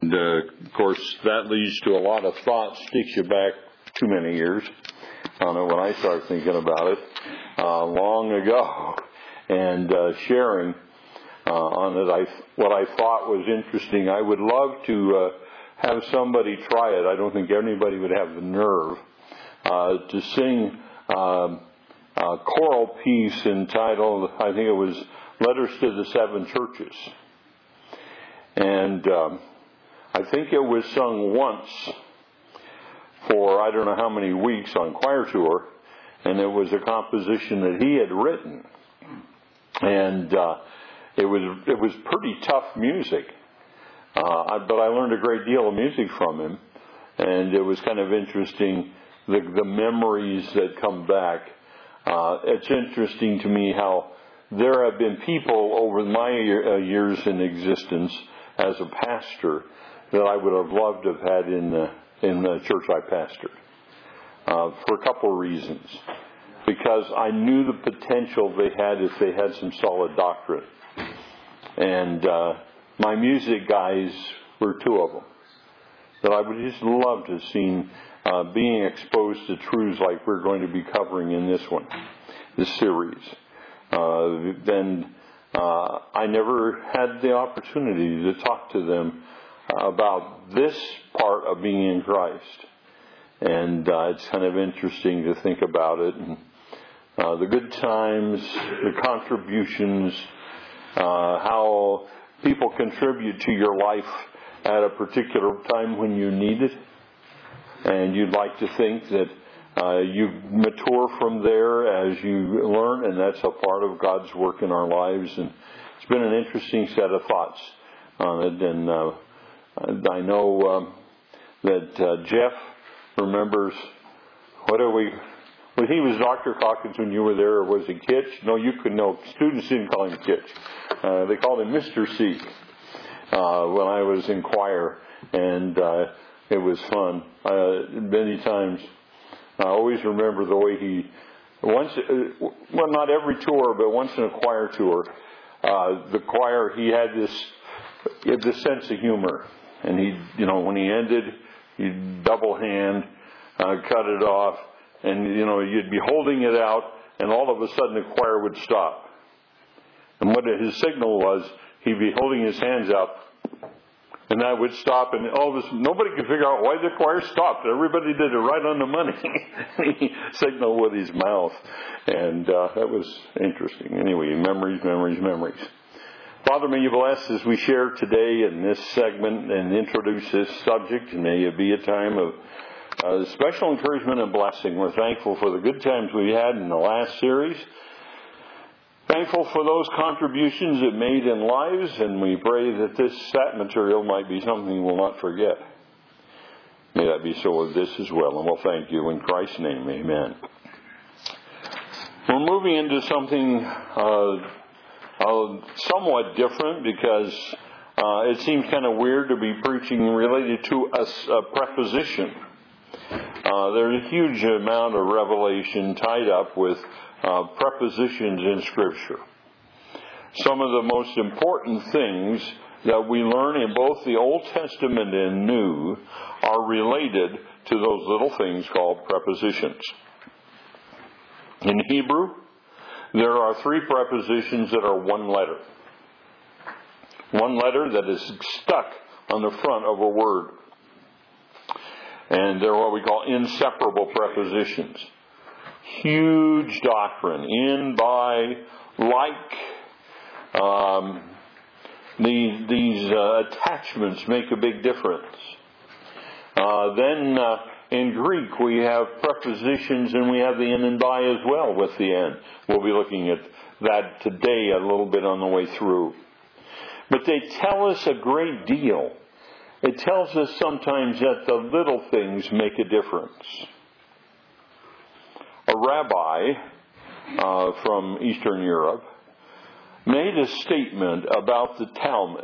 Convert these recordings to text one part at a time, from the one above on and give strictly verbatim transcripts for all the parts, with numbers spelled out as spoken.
And, uh, of course, that leads to a lot of thoughts, takes you back too many years. I don't know when I started thinking about it, uh, long ago, and uh, sharing uh, on it. I, what I thought was interesting. I would love to uh, have somebody try it. I don't think anybody would have the nerve uh, to sing um, a choral piece entitled, I think it was Letters to the Seven Churches. And um, I think it was sung once for I don't know how many weeks on choir tour, and it was a composition that he had written. And uh, it was it was pretty tough music, uh, but I learned a great deal of music from him, and it was kind of interesting, the, the memories that come back. Uh, it's interesting to me how there have been people over my year, uh, years in existence as a pastor that I would have loved to have had in the, in the church I pastored, uh, for a couple of reasons. Because I knew the potential they had if they had some solid doctrine. And uh, my music guys were two of them that I would just love to have seen uh, being exposed to truths like we're going to be covering in this one, this series. Uh, then uh, I never had the opportunity to talk to them about this part of being in Christ. And uh, it's kind of interesting to think about it. And, uh, the good times, the contributions, uh, how people contribute to your life at a particular time when you need it. And you'd like to think that uh, you mature from there as you learn, and that's a part of God's work in our lives. And it's been an interesting set of thoughts on it. And uh, I know um, that uh, Jeff remembers, what are we, well, he was Doctor Calkins when you were there, or was he Kitch? No, you could know. Students didn't call him Kitch. Uh, they called him Mister C uh, when I was in choir, and uh, it was fun. Uh, many times, I always remember the way he, once, uh, well, not every tour, but once in a choir tour, uh, the choir, he had this, he had this sense of humor. And he, you know, when he ended, he'd double hand, uh, cut it off, and, you know, you'd be holding it out, and all of a sudden the choir would stop. And what his signal was, he'd be holding his hands out, and that would stop, and all of a sudden, nobody could figure out why the choir stopped. Everybody did it right on the money. He signaled with his mouth, and uh, that was interesting. Anyway, memories, memories, memories. Father, may you bless as we share today in this segment and introduce this subject, and may it be a time of uh, special encouragement and blessing. We're thankful for the good times we had in the last series. Thankful for those contributions it made in lives, and we pray that this that material might be something we'll not forget. May that be so with this as well, and we'll thank you in Christ's name. Amen. We're moving into something Uh, Uh, somewhat different, because uh, it seems kind of weird to be preaching related to a, a preposition. Uh, there's a huge amount of revelation tied up with uh, prepositions in Scripture. Some of the most important things that we learn in both the Old Testament and New are related to those little things called prepositions. In Hebrew, there are three prepositions that are one letter. One letter that is stuck on the front of a word. And they're what we call inseparable prepositions. Huge doctrine. In, by, like. Um, these these uh, attachments make a big difference. Uh, then... Uh, In Greek, we have prepositions, and we have the in and by as well with the n. We'll be looking at that today a little bit on the way through. But they tell us a great deal. It tells us sometimes that the little things make a difference. A rabbi uh, from Eastern Europe made a statement about the Talmud.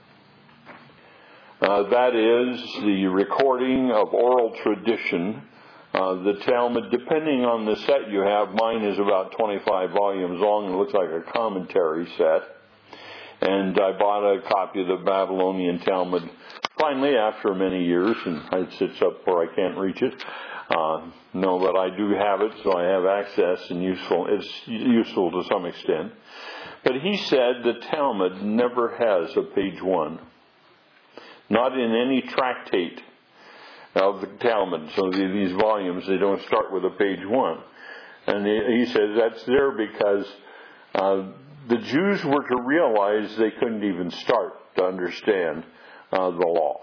Uh, that is the recording of oral tradition. Uh, the Talmud, depending on the set you have, mine is about twenty-five volumes long. It looks like a commentary set. And I bought a copy of the Babylonian Talmud finally, after many years, and it sits up where I can't reach it, uh, know that I do have it, so I have access, and useful. It's useful to some extent. But he said the Talmud never has a page one. Not in any tractate of the Talmud. So these volumes, they don't start with a page one. And he says that's there because uh, the Jews were to realize they couldn't even start to understand uh, the law.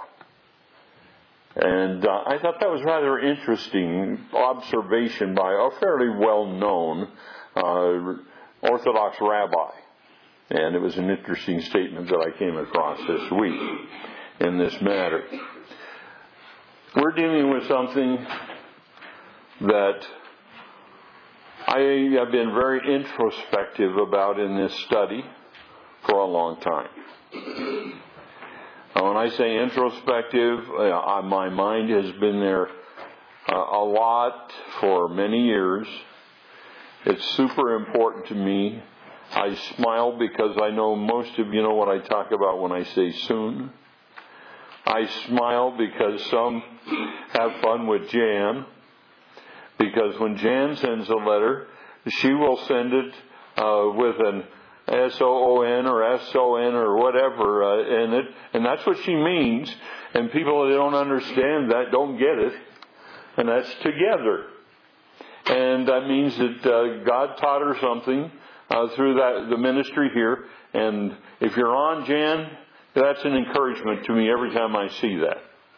And uh, I thought that was rather interesting observation by a fairly well-known uh, Orthodox rabbi. And it was an interesting statement that I came across this week in this matter. We're dealing with something that I have been very introspective about in this study for a long time. When I say introspective, uh, my mind has been there uh, a lot for many years. It's super important to me. I smile because I know most of you know what I talk about when I say soon. I smile because some have fun with Jan. Because when Jan sends a letter, she will send it uh, with an S O O N or S O N or whatever uh, in it. And that's what she means. And people that don't understand that don't get it. And that's together. And that means that uh, God taught her something uh, through that the ministry here. And if you're on, Jan, that's an encouragement to me every time I see that.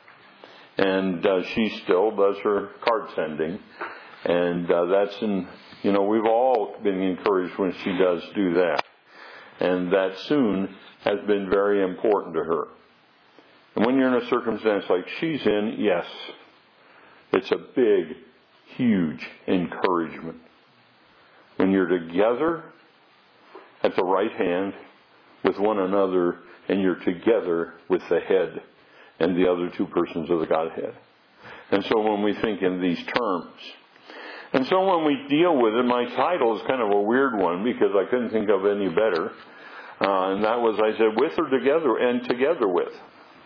And uh, she still does her card sending. And uh, that's, in, you know, we've all been encouraged when she does do that. And that soon has been very important to her. And when you're in a circumstance like she's in, yes, it's a big, huge encouragement. When you're together at the right hand with one another, and you're together with the head and the other two persons of the Godhead. And so when we think in these terms, and so when we deal with it, my title is kind of a weird one because I couldn't think of any better. Uh, and that was, I said, with or together, and together with.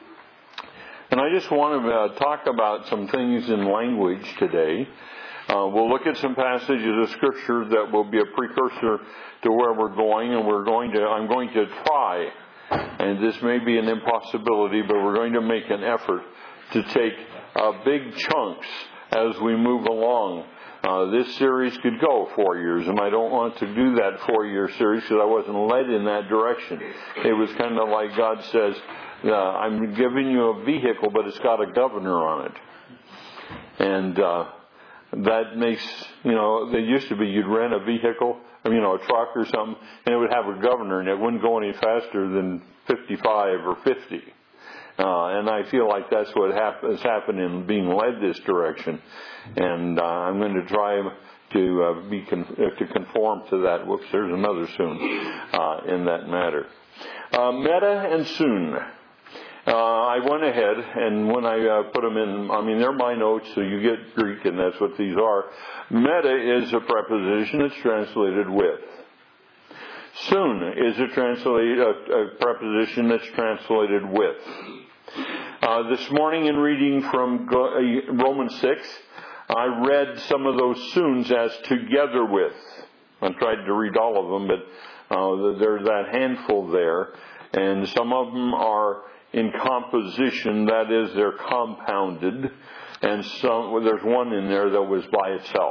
And I just want to uh, talk about some things in language today. Uh, we'll look at some passages of Scripture that will be a precursor to where we're going, and we're going to, I'm going to try, and this may be an impossibility, but we're going to make an effort to take uh, big chunks as we move along. Uh, this series could go four years, and I don't want to do that four-year series because I wasn't led in that direction. It was kind of like God says, uh, I'm giving you a vehicle, but it's got a governor on it. And uh, that makes, you know, there used to be you'd rent a vehicle, I mean, you know, a truck or something, and it would have a governor, and it wouldn't go any faster than fifty-five or fifty. Uh, and I feel like that's what hap- has happened in being led this direction. And uh, I'm going to try to uh, be con- to conform to that. Whoops, there's another soon uh, in that matter. Uh, meta and soon. Uh, I went ahead, and when I uh, put them in, I mean, they're my notes, so you get Greek, and that's what these are. Meta is a preposition that's translated with. Soon is a, translate, a, a preposition that's translated with. Uh, this morning in reading from Romans six, I read some of those soons as together with. I tried to read all of them, but uh, there's that handful there. And some of them are in composition, that is, they're compounded. And some, well, there's one in there that was by itself.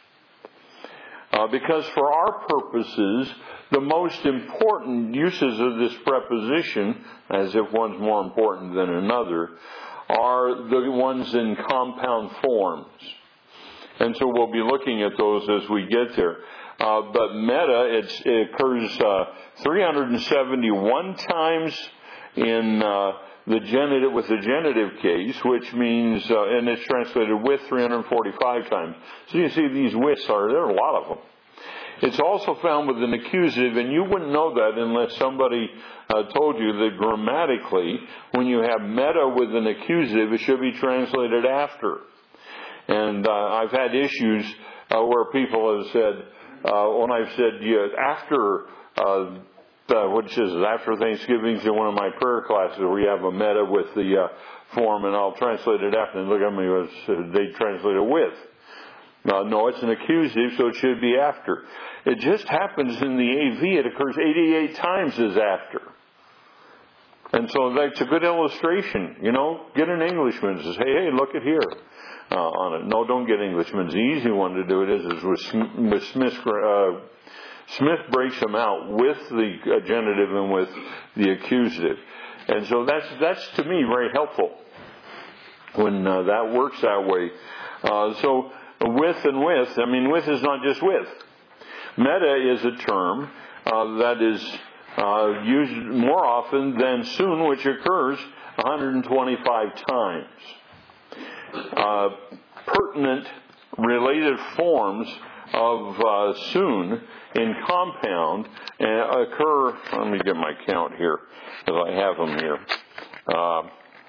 Uh, because for our purposes, the most important uses of this preposition, as if one's more important than another, are the ones in compound forms. And so we'll be looking at those as we get there. Uh, but meta, it's, it occurs uh, three hundred seventy-one times in uh, the genitive with the genitive case, which means, uh, and it's translated with three hundred forty-five times. So you see these withs are, there are a lot of them. It's also found with an accusative, and you wouldn't know that unless somebody uh, told you that grammatically, when you have meta with an accusative, it should be translated after. And uh, I've had issues uh, where people have said, uh, when I've said, yeah, after uh, uh, which is after Thanksgiving's in one of my prayer classes, we have a meta with the uh, form, and I'll translate it after. And look at me, was they translate it with. Uh, no, it's an accusative, so it should be after. It just happens in the A V. It occurs eighty-eight times as after. And so that's a good illustration. You know, get an Englishman and say, hey, hey, look at here uh, on it. No, don't get Englishmen. The easy one to do it is, is with, with Smith. Uh, Smith breaks them out with the uh, genitive and with the accusative. And so that's, that's to me, very helpful when uh, that works that way. Uh, so with and with, I mean, with is not just with. Meta is a term uh, that is uh, used more often than soon, which occurs one hundred twenty-five times. Uh, pertinent related forms of uh, soon in compound uh, occur. Let me get my count here, because I have them here. Uh,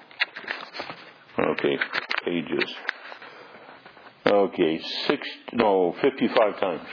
okay, pages. Okay, six, no, fifty-five times.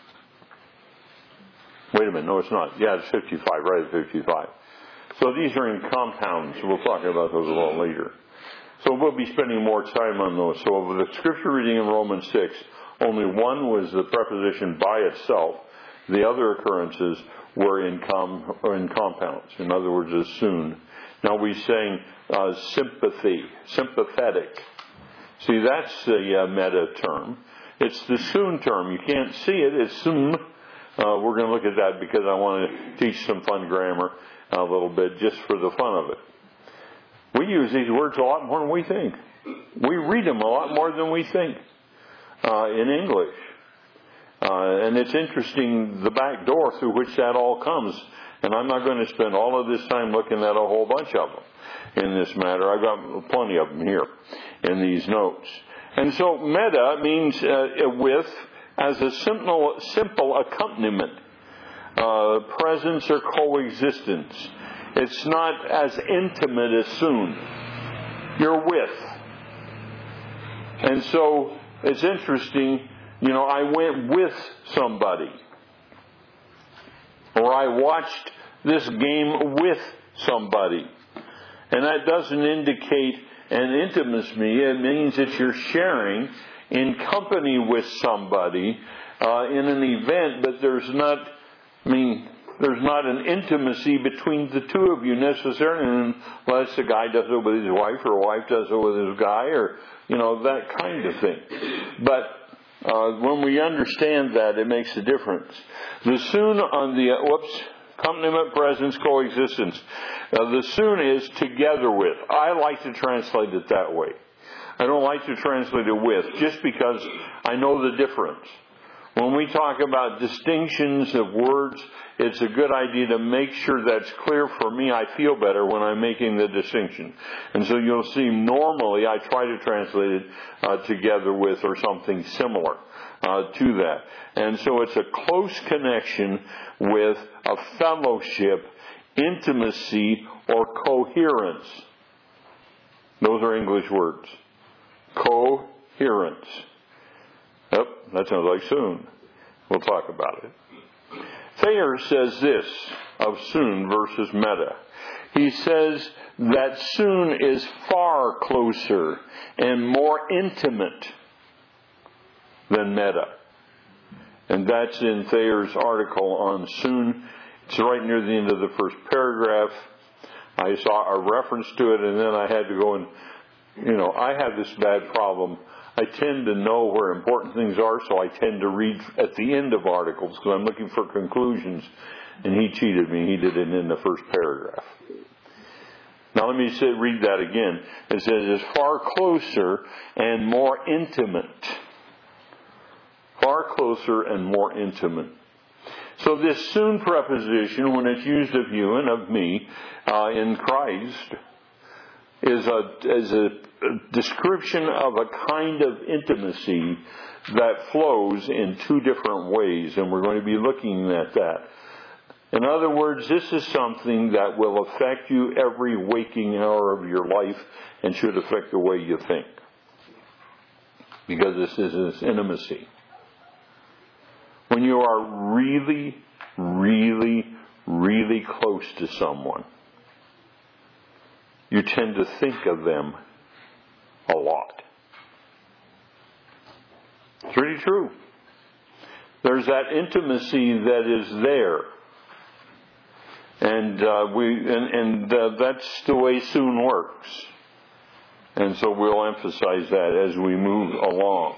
Wait a minute, no, it's not. Yeah, it's fifty-five, right at fifty-five. So these are in compounds. We'll talk about those a little later. So we'll be spending more time on those. So with the scripture reading in Romans six, only one was the preposition by itself. The other occurrences were in com, or in compounds. In other words, as soon. Now we saying uh, sympathy, sympathetic. See, that's the uh, meta term. It's the soon term. You can't see it. It's soon. Uh, we're going to look at that because I want to teach some fun grammar a little bit just for the fun of it. We use these words a lot more than we think. We read them a lot more than we think uh, in English. Uh, and it's interesting the back door through which that all comes. And I'm not going to spend all of this time looking at a whole bunch of them in this matter. I've got plenty of them here in these notes. And so meta means uh, with as a simple, simple accompaniment, uh, presence or coexistence. It's not as intimate as soon. You're with. And so it's interesting, you know, I went with somebody. Or I watched this game with somebody. And that doesn't indicate an intimacy. It means that you're sharing in company with somebody uh, in an event, but there's not, I mean, there's not an intimacy between the two of you necessarily, unless a guy does it with his wife or a wife does it with his guy, or, you know, that kind of thing. But uh, when we understand that, it makes a difference. The soon on the, uh, whoops, accompaniment, presence, coexistence. Uh, the soon is together with. I like to translate it that way. I don't like to translate it with, just because I know the difference. When we talk about distinctions of words, it's a good idea to make sure that's clear for me. I feel better when I'm making the distinction. And so you'll see normally I try to translate it uh, together with or something similar uh, to that. And so it's a close connection with a fellowship, intimacy, or coherence. Those are English words. Coherence. Yep, that sounds like soon. We'll talk about it. Thayer says this of soon versus meta. He says that soon is far closer and more intimate than meta. And that's in Thayer's article on soon. It's right near the end of the first paragraph. I saw a reference to it, and then I had to go and, you know, I have this bad problem. I tend to know where important things are, so I tend to read at the end of articles because I'm looking for conclusions. And he cheated me. He did it in the first paragraph. Now let me say, read that again. It says, it's far closer and more intimate. Far closer and more intimate. So this soon preposition, when it's used of you and of me uh, in Christ, is a, is a description of a kind of intimacy that flows in two different ways, and we're going to be looking at that. In other words, this is something that will affect you every waking hour of your life and should affect the way you think, because this is this intimacy. When you are really, really, really close to someone, you tend to think of them a lot. It's really true. There's that intimacy that is there. And uh, we and, and uh, that's the way Soon works. And so we'll emphasize that as we move along.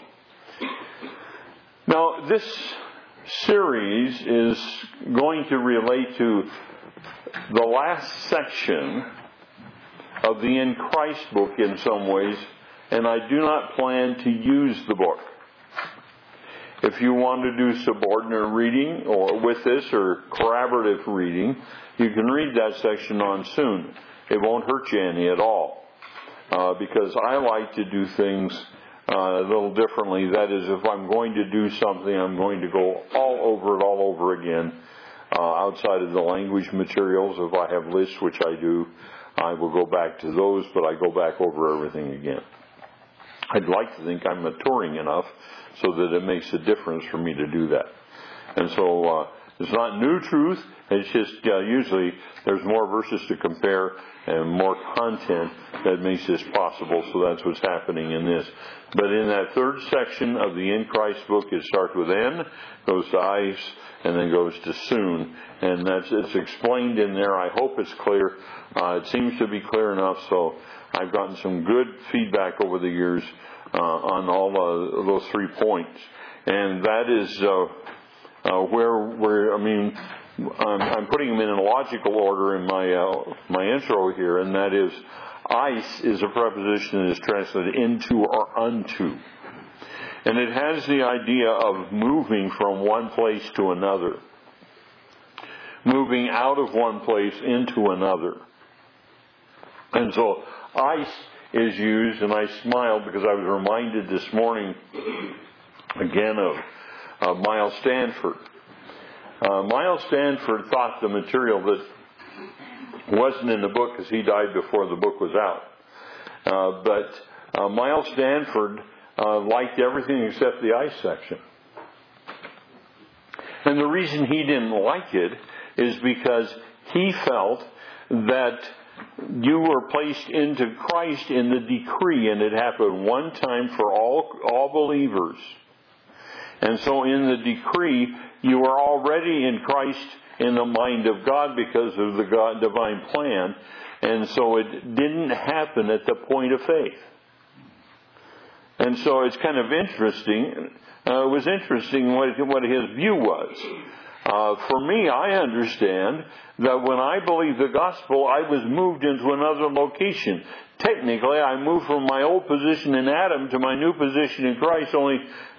Now, this series is going to relate to the last section of the In Christ book in some ways, and I do not plan to use the book. If you want to do subordinate reading or with this or corroborative reading, you can read that section on Soon. It won't hurt you any at all. Uh, because I like to do things uh, a little differently. That is, if I'm going to do something, I'm going to go all over it all over again. Uh, outside of the language materials, if I have lists, which I do, I will go back to those, but I go back over everything again. I'd like to think I'm maturing enough so that it makes a difference for me to do that. And so uh, it's not new truth. It's just uh, usually there's more verses to compare and more content that makes this possible. So that's what's happening in this. But in that third section of the In Christ book, it starts with N, goes to ice, and then goes to Soon. And that's it's explained in there. I hope it's clear. Uh, it seems to be clear enough. So I've gotten some good feedback over the years uh, on all uh, those three points. And that is uh, uh, where, where, I mean, I'm, I'm putting them in a logical order in my uh, my intro here, and that is, ice is a preposition that is translated into or unto. And it has the idea of moving from one place to another. Moving out of one place into another. And so, ice is used, and I smiled because I was reminded this morning again of uh, Miles Stanford. Uh, Miles Stanford thought the material that wasn't in the book, because he died before the book was out. Uh, but uh, Miles Stanford uh, liked everything except the ice section. And the reason he didn't like it is because he felt that you were placed into Christ in the decree, and it happened one time for all all believers. And so in the decree, you are already in Christ in the mind of God because of the God, divine plan. And so it didn't happen at the point of faith. And so it's kind of interesting. Uh, it was interesting what, what his view was. Uh, for me, I understand that when I believed the gospel, I was moved into another location. Technically, I moved from my old position in Adam to my new position in Christ, only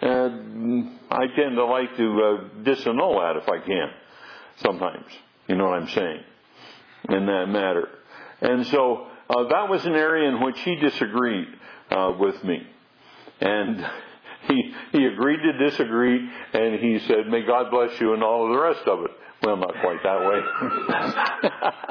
uh, I tend to like to uh, disannul that if I can, sometimes. You know what I'm saying? In that matter. And so uh, that was an area in which he disagreed uh, with me. And he he agreed to disagree, and he said, "May God bless you," and all of the rest of it. Well, not quite that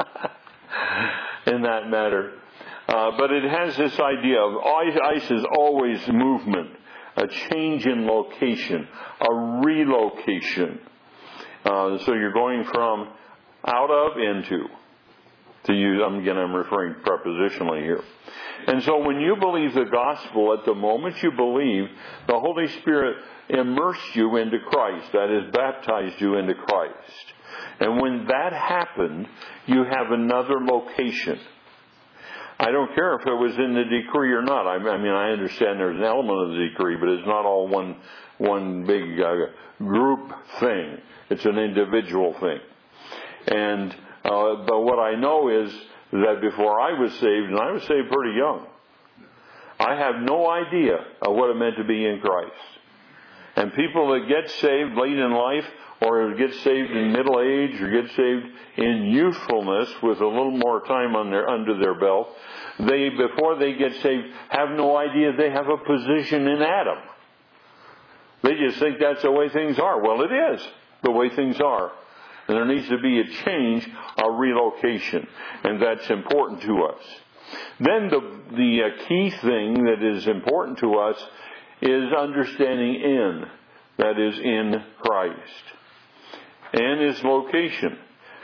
way. In that matter. Uh, but it has this idea of ice, ice is always movement, a change in location, a relocation. Uh, so you're going from out of into. To use, again, I'm referring prepositionally here. And so when you believe the gospel, at the moment you believe, the Holy Spirit immersed you into Christ. That is, baptized you into Christ. And when that happened, you have another location. I don't care if it was in the decree or not. I mean, I understand there's an element of the decree, but it's not all one one big uh, group thing. It's an individual thing. And uh, but what I know is that before I was saved, and I was saved pretty young, I have no idea of what it meant to be in Christ. And people that get saved late in life, or get saved in middle age, or get saved in youthfulness with a little more time on their under their belt, they, before they get saved, have no idea they have a position in Adam. They just think that's the way things are. Well, it is the way things are. And there needs to be a change, a relocation. And that's important to us. Then the, the uh, key thing that is important to us is understanding in. That is, in Christ. And is location.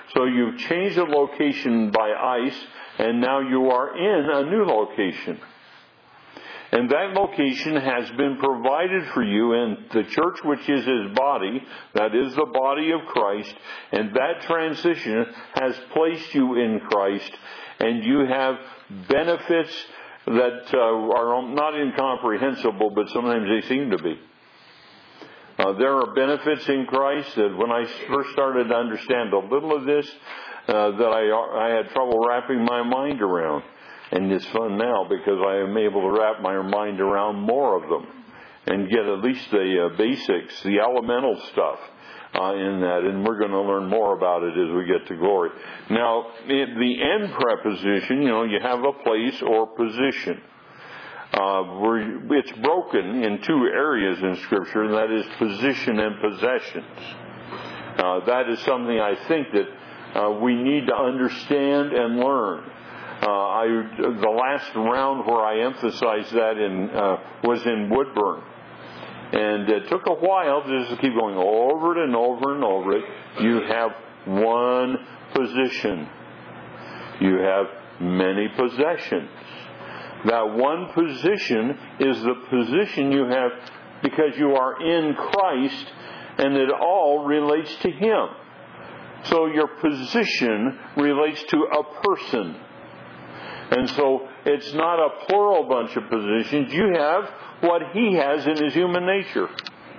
So you've changed the location by ice, and now you are in a new location. And that location has been provided for you in the church, which is His body. That is the body of Christ. And that transition has placed you in Christ. And you have benefits that uh, are not incomprehensible, but sometimes they seem to be. Uh, there are benefits in Christ that when I first started to understand a little of this, uh, that I, I had trouble wrapping my mind around. And it's fun now because I am able to wrap my mind around more of them and get at least the uh, basics, the elemental stuff uh, in that. And we're going to learn more about it as we get to glory. Now, in the end preposition, you know, you have a place or position. Uh, where it's broken in two areas in Scripture, and that is position and possessions. Uh, that is something I think that uh, we need to understand and learn. Uh, I, the last round where I emphasized that in uh, was in Woodburn. And it took a while to just keep going over it and over and over it. You have one position. You have many possessions. That one position is the position you have because you are in Christ, and it all relates to Him. So your position relates to a person. And so it's not a plural bunch of positions. You have what He has in His human nature.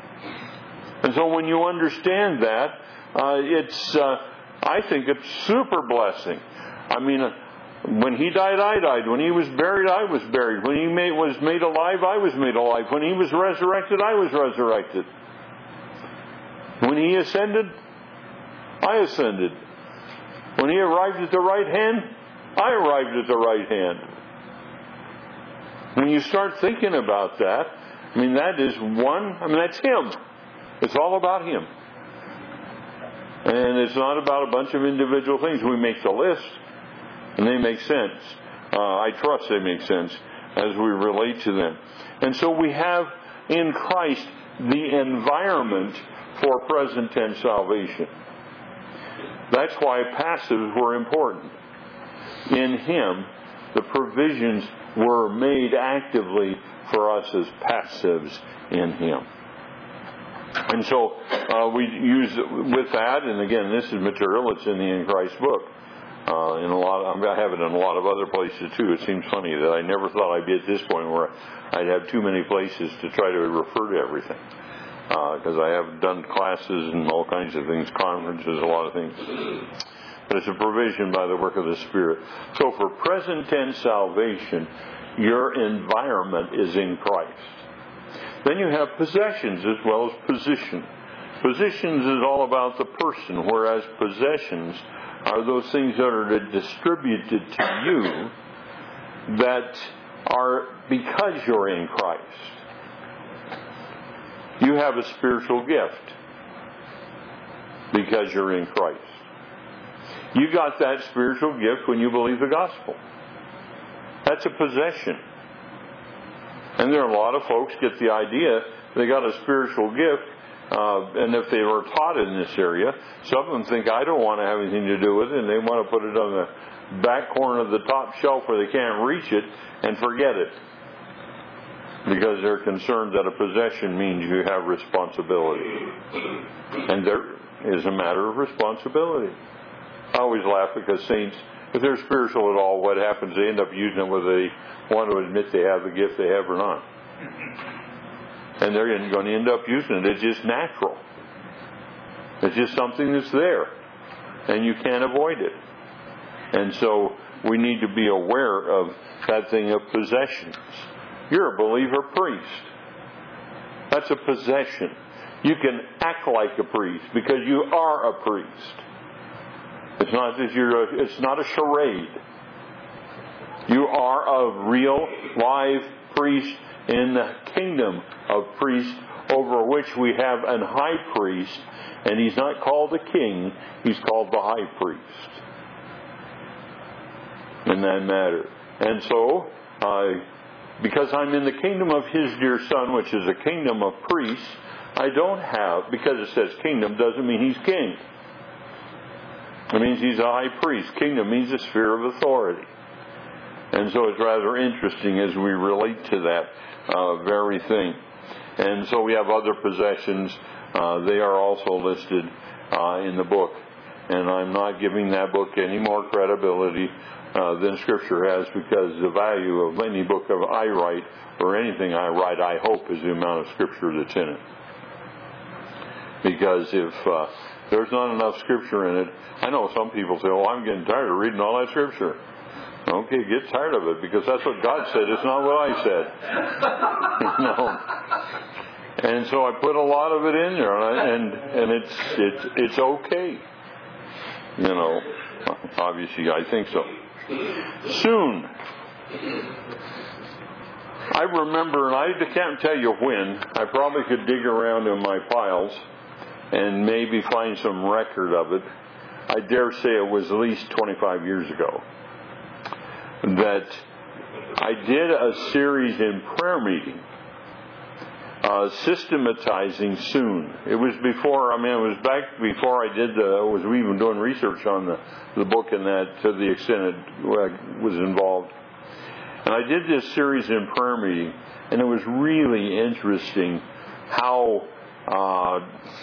And so when you understand that, uh, it's, uh, I think it's super blessing. I mean, uh, when He died, I died. When He was buried, I was buried. When He made, was made alive, I was made alive. When He was resurrected, I was resurrected. When He ascended, I ascended. When He arrived at the right hand, I arrived at the right hand. When you start thinking about that, I mean, that is one, I mean, that's Him. It's all about Him. And it's not about a bunch of individual things. We make the list, and they make sense. Uh, I trust they make sense as we relate to them. And so we have in Christ the environment for present tense salvation. That's why passives were important. In Him, the provisions were made actively for us as passives in Him. And so uh, we use with that, and again, this is material. It's in the In Christ book. Uh, in a lot, of, I have it in a lot of other places too. It seems funny that I never thought I'd be at this point where I'd have too many places to try to refer to everything. Because uh, I have done classes and all kinds of things, conferences, a lot of things. But it's a provision by the work of the Spirit. So for present tense salvation, your environment is in Christ. Then you have possessions as well as position. Positions is all about the person, whereas possessions are those things that are distributed to you that are because you're in Christ. You have a spiritual gift because you're in Christ. You got that spiritual gift when you believe the gospel. That's a possession. And there are a lot of folks get the idea they got a spiritual gift, uh, and if they were taught in this area, some of them think, I don't want to have anything to do with it, and they want to put it on the back corner of the top shelf where they can't reach it and forget it. Because they're concerned that a possession means you have responsibility. And there is a matter of responsibility. I always laugh because saints, if they're spiritual at all, what happens? They end up using it whether they want to admit they have the gift they have or not. And they're going to end up using it. It's just natural. It's just something that's there. And you can't avoid it. And so we need to be aware of that thing of possessions. You're a believer priest. That's a possession. You can act like a priest because you are a priest. It's not that you're a, it's not a charade. You are a real live priest in the kingdom of priests over which we have an high priest, and he's not called a king, he's called the high priest. In that matter. And so, uh, because I'm in the kingdom of His dear Son, which is a kingdom of priests, I don't have, because it says kingdom doesn't mean He's king. It means he's a high priest. Kingdom means a sphere of authority. And so it's rather interesting as we relate to that uh, very thing. And so we have other possessions. Uh, they are also listed uh, in the book. And I'm not giving that book any more credibility uh, than Scripture has, because the value of any book of I write, or anything I write, I hope, is the amount of Scripture that's in it. Because if uh, there's not enough Scripture in it, I know some people say, oh, I'm getting tired of reading all that Scripture. Okay, get tired of it, because that's what God said. It's not what I said. You know? And so I put a lot of it in there, and I, and, and it's it's it's okay. You know, obviously I think so. Soon. I remember, and I can't tell you when. I probably could dig around in my files and maybe find some record of it. I dare say it was at least twenty-five years ago that I did a series in prayer meeting, uh, systematizing soon. It was before, I mean, it was back before I did the, was we even doing research on the, the book and that, to the extent it was involved. And I did this series in prayer meeting, and it was really interesting how, uh,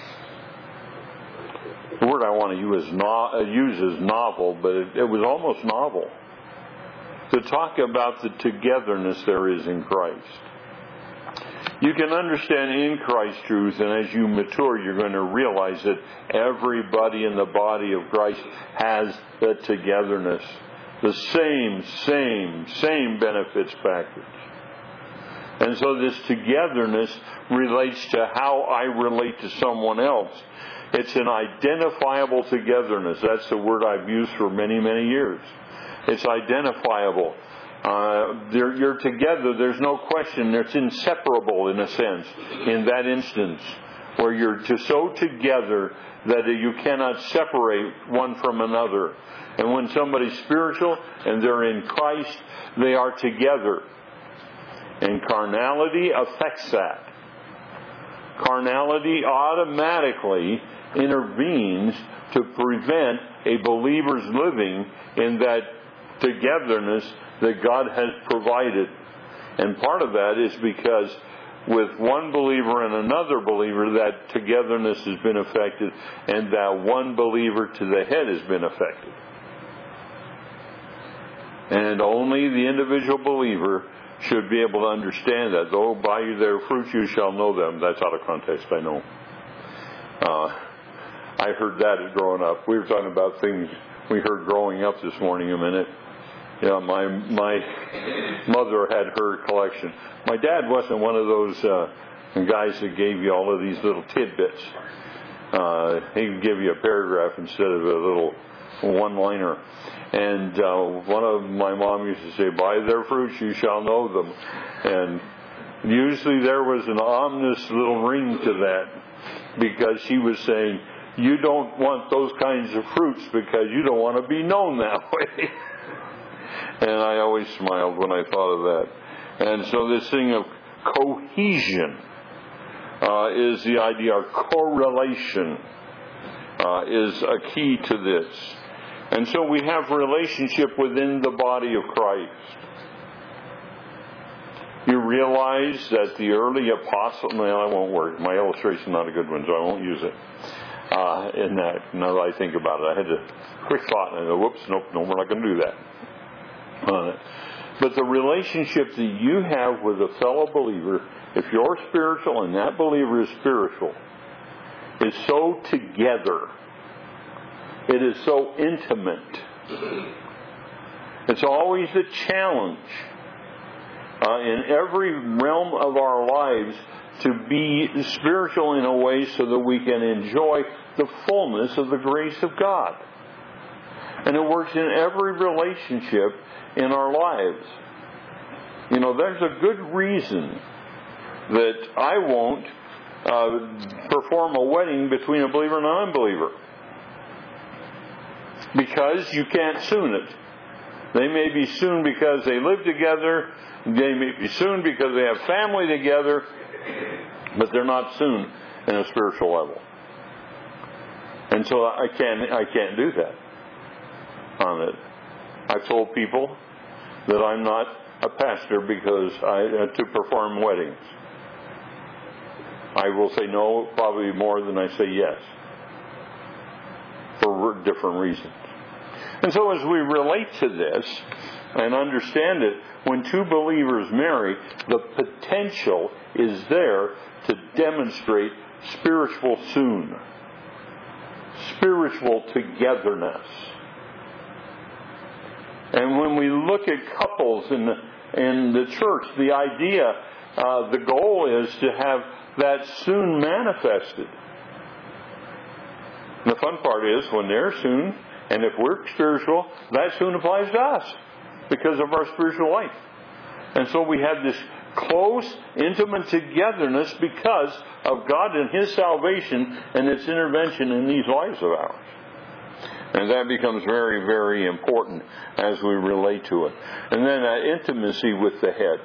the word I want to use is, no, use is novel, but it, it was almost novel, to talk about the togetherness there is in Christ. You can understand in Christ truth, and as you mature, you're going to realize that everybody in the body of Christ has the togetherness. The same, same, same benefits package. And so this togetherness relates to how I relate to someone else. It's an identifiable togetherness. That's the word I've used for many, many years. It's identifiable. Uh, you're together. There's no question. It's inseparable in a sense in that instance, where you're to so together that you cannot separate one from another. And when somebody's spiritual and they're in Christ, they are together. And carnality affects that. Carnality automatically intervenes to prevent a believer's living in that togetherness that God has provided. And part of that is because with one believer and another believer, that togetherness has been affected, and that one believer to the head has been affected. And only the individual believer should be able to understand that. Though by their fruits you shall know them. That's out of context, I know. Uh, I heard that growing up. We were talking about things we heard growing up this morning a minute. Yeah, my my mother had her collection. My dad wasn't one of those uh, guys that gave you all of these little tidbits. Uh, he'd give you a paragraph instead of a little one-liner. And uh, one of my mom used to say, by their fruits you shall know them. And usually there was an ominous little ring to that, because she was saying, you don't want those kinds of fruits because you don't want to be known that way. And I always smiled when I thought of that. And so this thing of cohesion uh, is the idea, of correlation uh, is a key to this. And so we have relationship within the body of Christ. You realize that the early apostle, no, I won't worry. My illustration is not a good one, so I won't use it. Uh, in that, now that I think about it, I had a quick thought, and I go, whoops, nope, no, we're not going to do that. Uh, but the relationship that you have with a fellow believer, if you're spiritual and that believer is spiritual, is so together. It is so intimate. It's always a challenge uh, in every realm of our lives to be spiritual in a way so that we can enjoy the fullness of the grace of God. And it works in every relationship in our lives. You know, there's a good reason that I won't uh, perform a wedding between a believer and an unbeliever. Because you can't soon it. They may be soon because they live together. They may be soon because they have family together. But they're not soon in a spiritual level. And so I can't, I can't do that. on it. I've told people that I'm not a pastor because I uh, to perform weddings. I will say no probably more than I say yes, for different reasons. And so as we relate to this and understand it, when two believers marry, the potential is there to demonstrate spiritual soon, spiritual togetherness. And when we look at couples in the, in the church, the idea, uh, the goal is to have that soon manifested. And the fun part is when they're soon, and if we're spiritual, that soon applies to us because of our spiritual life. And so we have this close, intimate togetherness because of God and His salvation and its intervention in these lives of ours. And that becomes very, very important as we relate to it. And then uh, intimacy with the head.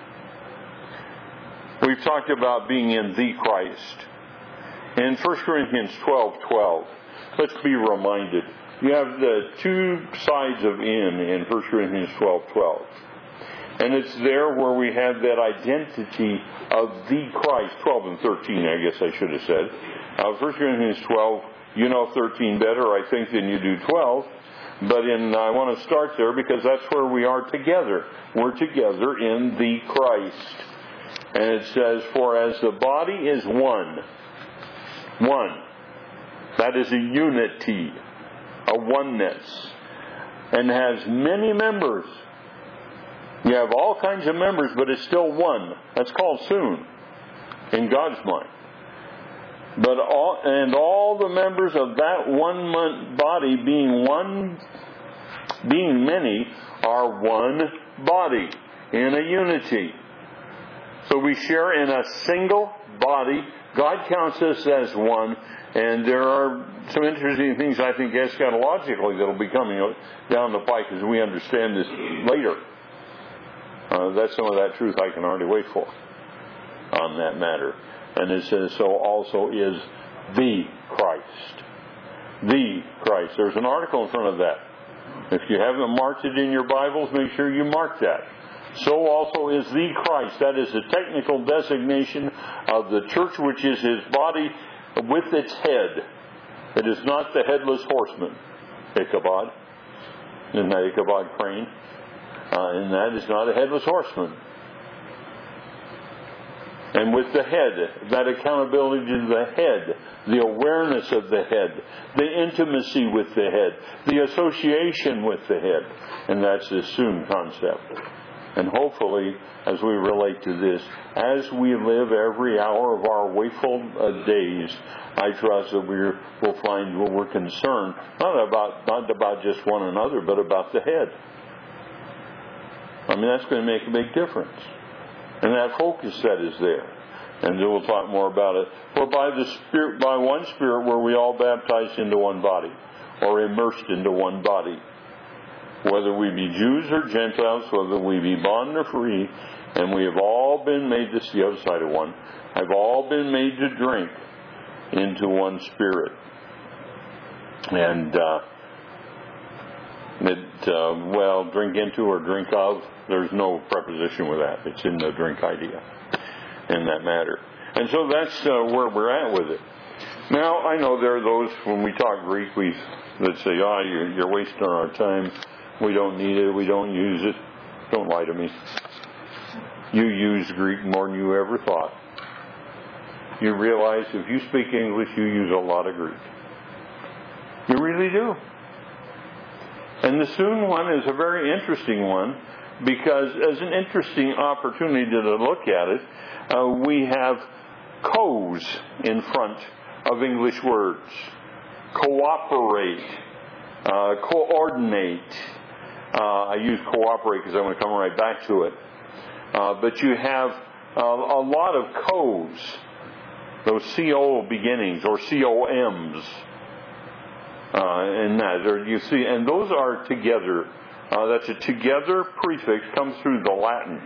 We've talked about being in the Christ. In First Corinthians twelve twelve, let's be reminded. You have the two sides of in in First Corinthians twelve twelve. And it's there where we have that identity of the Christ. twelve and thirteen, I guess I should have said. Uh, First Corinthians twelve, you know thirteen better, I think, than you do twelve. But in, I want to start there because that's where we are together. We're together in the Christ. And it says, for as the body is one, one, that is a unity, a oneness, and has many members. You have all kinds of members, but it's still one. That's called soon in God's mind. But all, and all the members of that one body, being one, being many, are one body in a unity. So we share in a single body. God counts us as one, and there are some interesting things I think eschatologically that will be coming down the pike as we understand this later. Uh, that's some of that truth I can hardly wait for on that matter. And it says, so also is the Christ. The Christ. There's an article in front of that. If you haven't marked it in your Bibles, make sure you mark that. So also is the Christ. That is the technical designation of the church, which is His body with its head. It is not the headless horseman, Ichabod. Isn't that Ichabod Crane? Uh, and that is not a headless horseman. And with the head, that accountability to the head, the awareness of the head, the intimacy with the head, the association with the head. And that's the soon concept. And hopefully, as we relate to this, as we live every hour of our wakeful uh, days, I trust that we will find what we're concerned, not about, not about just one another, but about the head. I mean, that's going to make a big difference. And that focus that is there. And we'll talk more about it. For by the Spirit, by one Spirit were we all baptized into one body, or immersed into one body. Whether we be Jews or Gentiles, whether we be bond or free, and we have all been made, this is the other side of one, have all been made to drink into one Spirit. And, uh, it, uh, well, drink into or drink of, there's no preposition with that. It's in the drink idea in that matter. And so that's uh, where we're at with it. Now, I know there are those, when we talk Greek, we that say, oh, you're, you're wasting our time. We don't need it. We don't use it. Don't lie to me. You use Greek more than you ever thought. You realize if you speak English, you use a lot of Greek. You really do. And the soon one is a very interesting one because as an interesting opportunity to look at it, uh, we have co's in front of English words. Cooperate, uh, coordinate. Uh, I use cooperate because I want to come right back to it. Uh, but you have uh, a lot of co's, those C O beginnings or C O M's. Uh, in that, or you see, and those are together. Uh, that's a together prefix, comes through the Latin.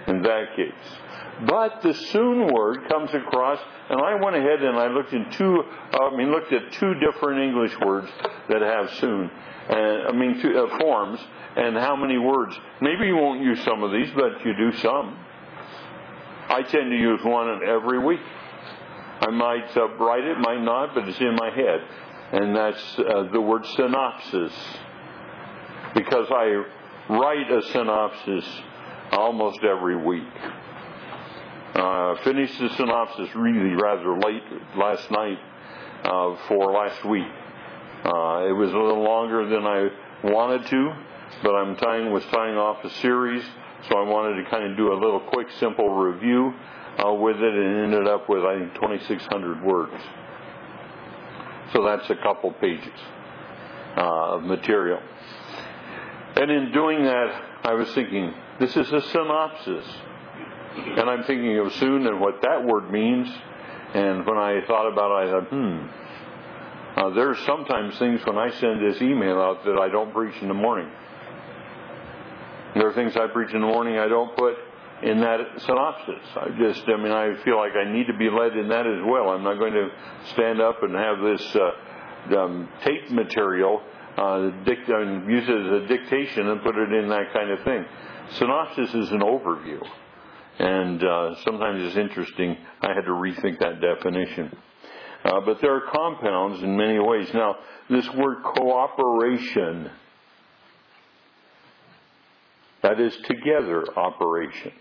in that case. But the soon word comes across, and I went ahead and I looked in two, uh, I mean, looked at two different English words that have soon, and I mean, two, uh, forms, and how many words. Maybe you won't use some of these, but you do some. I tend to use one every week. I might uh, write it, might not, but it's in my head, and that's uh, the word synopsis, because I write a synopsis almost every week. Uh, finished the synopsis really rather late last night uh, for last week. Uh, it was a little longer than I wanted to, but I'm tying was tying off a series, so I wanted to kind of do a little quick, simple review uh, with it, and ended up with I think twenty-six hundred words. So that's a couple pages uh, of material. And in doing that, I was thinking, this is a synopsis. And I'm thinking of soon and what that word means. And when I thought about it, I thought, hmm, uh, there's sometimes things when I send this email out that I don't preach in the morning. There are things I preach in the morning I don't put in that synopsis. I just, I mean, I feel like I need to be led in that as well. I'm not going to stand up and have this uh, um, tape material, uh, dict- and use it as a dictation and put it in that kind of thing. Synopsis is an overview. And uh, sometimes it's interesting. I had to rethink that definition. Uh, but there are compounds in many ways. Now, this word cooperation, that is together operation.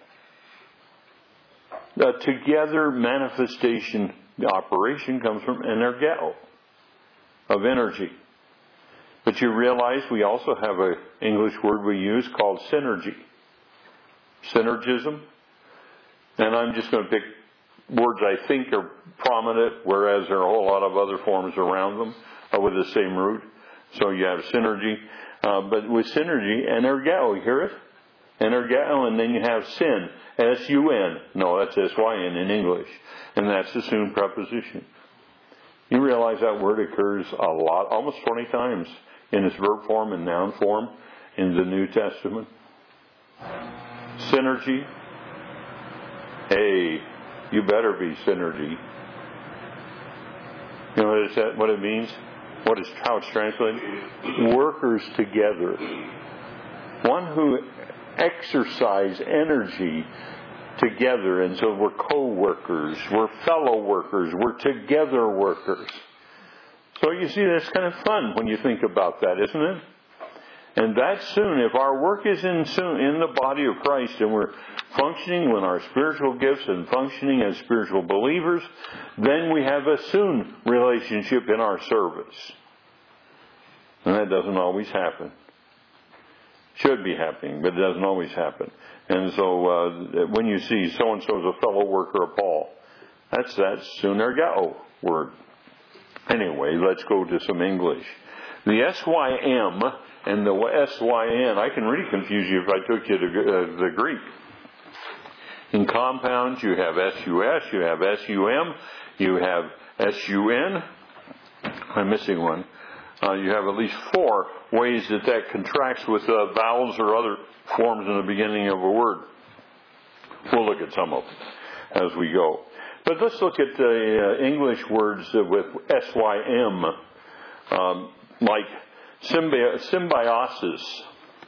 The together manifestation, the operation comes from energeo, of energy. But you realize we also have an English word we use called synergy. Synergism. And I'm just going to pick words I think are prominent, whereas there are a whole lot of other forms around them uh, with the same root. So you have synergy. Uh, but with synergy, energeo, you hear it? Energeo, and then you have sin. S U N. No, that's S Y N in English. And that's the soon preposition. You realize that word occurs a lot, almost twenty times in its verb form and noun form in the New Testament. Synergy. Hey, you better be synergy. You know what it, said, what it means? What is how it's translated? Workers together. One who exercise energy together, and so we're co-workers, we're fellow workers, we're together workers. So you see, that's kind of fun when you think about that, isn't it? And that's soon. If our work is in soon in the body of Christ, and we're functioning with our spiritual gifts and functioning as spiritual believers, then we have a soon relationship in our service. And that doesn't always happen. Should be happening, but it doesn't always happen. And so uh, when you see so-and-so is a fellow worker of Paul, that's that synergeo word. Anyway, let's go to some English. The S Y M and the S Y N, I can really confuse you if I took you to uh, the Greek. In compounds, you have S U S, you have S U M, you have S U N. I'm missing one. Uh, you have at least four ways that that contracts with uh, vowels or other forms in the beginning of a word. We'll look at some of them as we go. But let's look at the uh, English words uh, with S Y M, um, like symbi- symbiosis,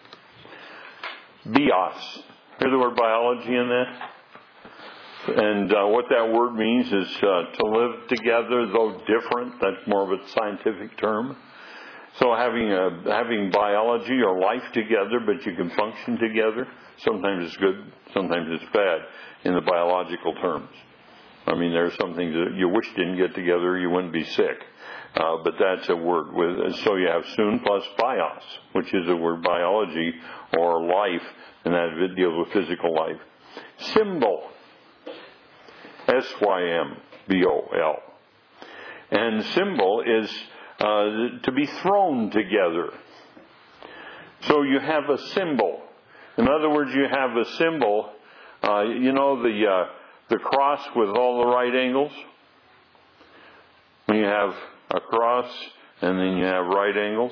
bios. Hear the word biology in that? And uh, what that word means is uh, to live together, though different. That's more of a scientific term. So having a, having biology or life together, but you can function together. Sometimes it's good, sometimes it's bad in the biological terms. I mean, there are some things that you wish didn't get together, you wouldn't be sick. Uh, but that's a word. With so you have soon plus bios, which is a word biology or life, and that deals with physical life. Symbol. S Y M B O L. And symbol is uh, to be thrown together. So you have a symbol. In other words, you have a symbol, uh, you know, the uh, the cross with all the right angles? When you have a cross and then you have right angles,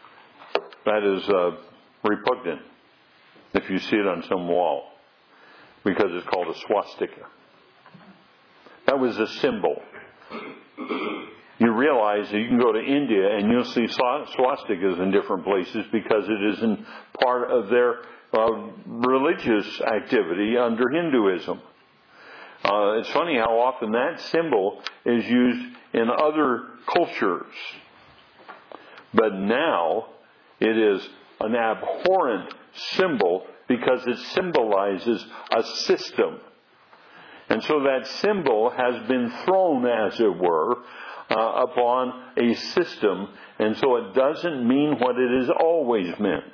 that is uh, repugnant if you see it on some wall. because it's called a swastika. That was a symbol. You realize that you can go to India and you'll see swastikas in different places because it isn't part of their uh, religious activity under Hinduism. Uh, it's funny how often that symbol is used in other cultures. But now it is an abhorrent symbol because it symbolizes a system. And so that symbol has been thrown, as it were, uh, upon a system. And so it doesn't mean what it has always meant.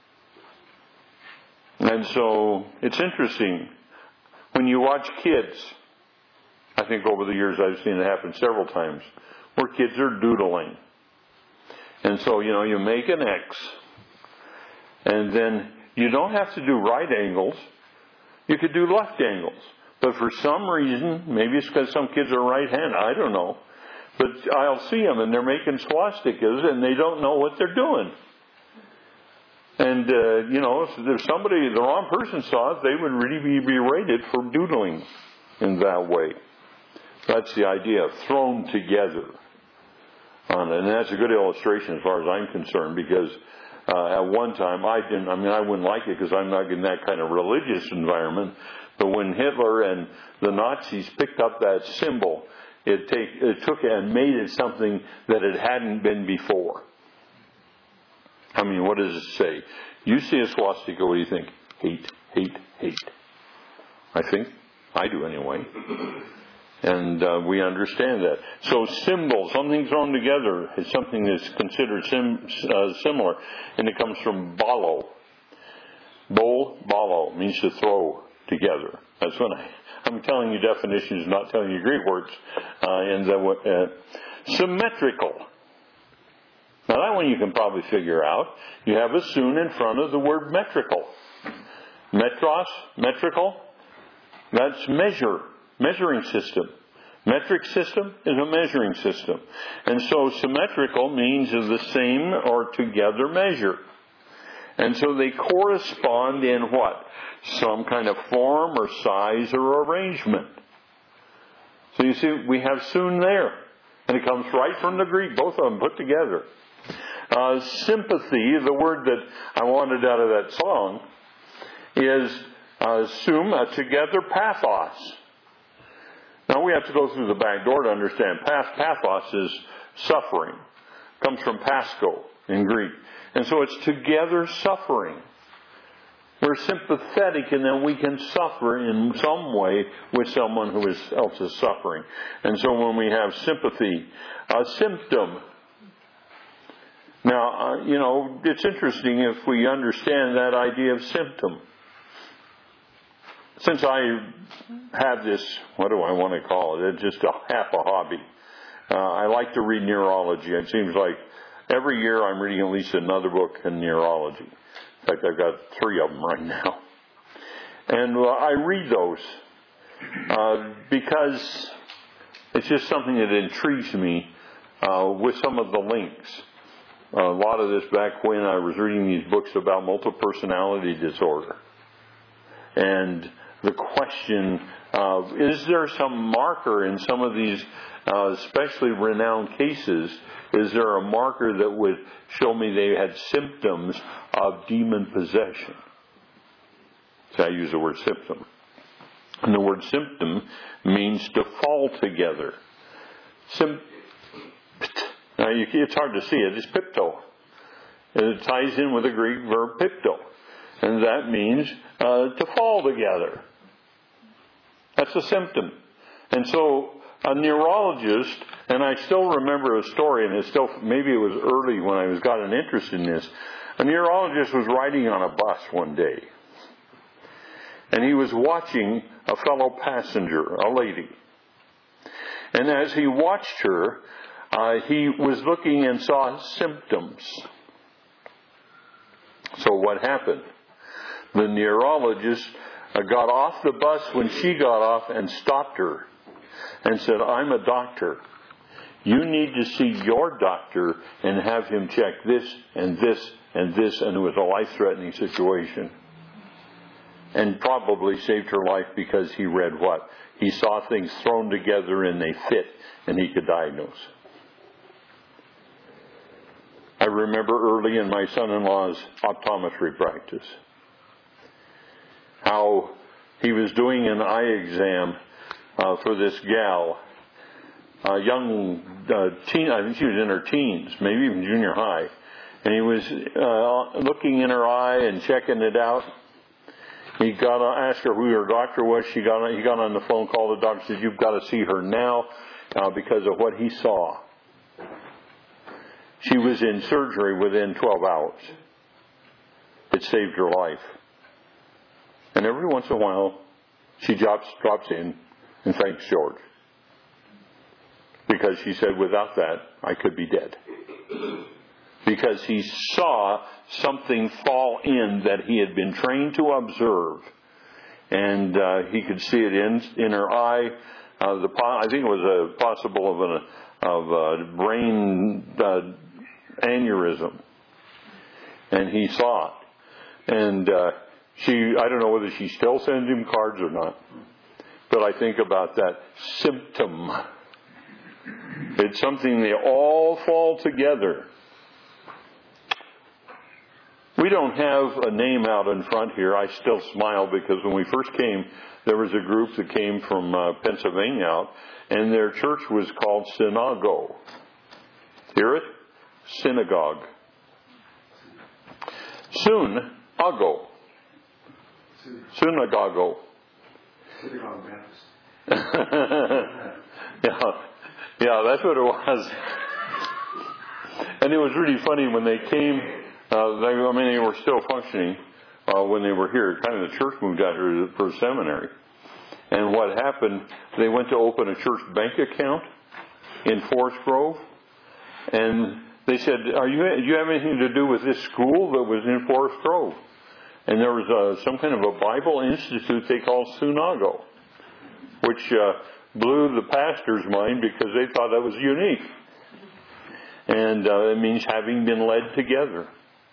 And so it's interesting. When you watch kids, I think over the years I've seen it happen several times, where kids are doodling. And so, you know, you make an X, and then you don't have to do right angles. You could do left angles. But for some reason, maybe it's because some kids are right-handed, I don't know. But I'll see them, and they're making swastikas, and they don't know what they're doing. And, uh, you know, if somebody, the wrong person saw it, they would really be berated for doodling in that way. That's the idea of thrown together. On it. And that's a good illustration as far as I'm concerned, because uh, at one time I didn't, I mean, I wouldn't like it because I'm not in that kind of religious environment. But when Hitler and the Nazis picked up that symbol, it, take, it took it and made it something that it hadn't been before. I mean, what does it say? You see a swastika, what do you think? Hate, hate, hate. I think. I do anyway. And uh, we understand that. So symbols, something thrown together, is something that's considered sim, uh, similar. And it comes from balo. Bol, balo, means to throw together. That's when I, I'm telling you definitions, not telling you Greek words. Uh, and the, uh, symmetrical. Now that one you can probably figure out. You have a soon in front of the word metrical. Metros, metrical, that's measure, measuring system. Metric system is a measuring system. And so symmetrical means of the same or together measure. And so they correspond in what? Some kind of form or size or arrangement. So you see, we have soon there. And it comes right from the Greek, both of them put together. Uh, sympathy, the word that I wanted out of that song, is uh, sum, a together pathos. Now we have to go through the back door to understand. Pathos is suffering. It comes from pasco in Greek. And so it's together suffering. We're sympathetic and then we can suffer in some way with someone who is, else is suffering. And so when we have sympathy, a symptom. Now, uh, you know, it's interesting if we understand that idea of symptom. Since I have this, what do I want to call it? It's just a half a hobby. Uh, I like to read neurology. It seems like every year I'm reading at least another book in neurology. In fact, I've got three of them right now. And uh, I read those uh, because it's just something that intrigues me uh, with some of the links. Uh, a lot of this back when I was reading these books about multiple personality disorder. And the question of, is there some marker in some of these uh, especially renowned cases, is there a marker that would show me they had symptoms of demon possession? So I use the word symptom. And the word symptom means to fall together. Sim- now you, it's hard to see it. It's pipto. And it ties in with the Greek verb pipto. And that means uh, to fall together. That's a symptom. And so a neurologist, and I still remember a story, and it's still, maybe it was early when I was got an interest in this. A neurologist was riding on a bus one day. And he was watching a fellow passenger, a lady. And as he watched her, uh, he was looking and saw symptoms. So what happened? The neurologist uh, got off the bus when she got off and stopped her and said, I'm a doctor. You need to see your doctor and have him check this and this and this. And it was a life-threatening situation. and probably saved her life because he read what? He saw things thrown together and they fit, and he could diagnose. I remember early in my son-in-law's optometry practice how he was doing an eye exam uh, for this gal, a young uh, teen, I think she was in her teens, maybe even junior high, and he was uh, looking in her eye and checking it out. He got on, asked her who her doctor was. She got on, he got on the phone, called the doctor, said, "You've got to see her now uh, because of what he saw." She was in surgery within twelve hours. It saved her life. And every once in a while, she drops, drops in and thanks George. Because she said, without that, I could be dead. Because he saw something fall in that he had been trained to observe. And uh, he could see it in in her eye. Uh, the I think it was a possible of an of a brain uh, aneurysm, and he saw it. And uh, she, I don't know whether she still sends him cards or not, but I think about that symptom. It's something they all fall together. We don't have a name out in front here. I still smile because when we first came, there was a group that came from uh, Pennsylvania out, and their church was called Synagogue. Hear it? Synagogue. Soon, Ago. Synagogue. Synagogue Baptist. yeah, yeah, that's what it was. And it was really funny when they came. Uh, they, I mean, they were still functioning uh, when they were here. Kind of the church moved out here for seminary. And what happened? They went to open a church bank account in Forest Grove, and they said, "Are you? Do you have anything to do with this school that was in Forest Grove?" And there was a, some kind of a Bible institute they called Synagogue, which uh, blew the pastor's mind because they thought that was unique. And uh, it means having been led together.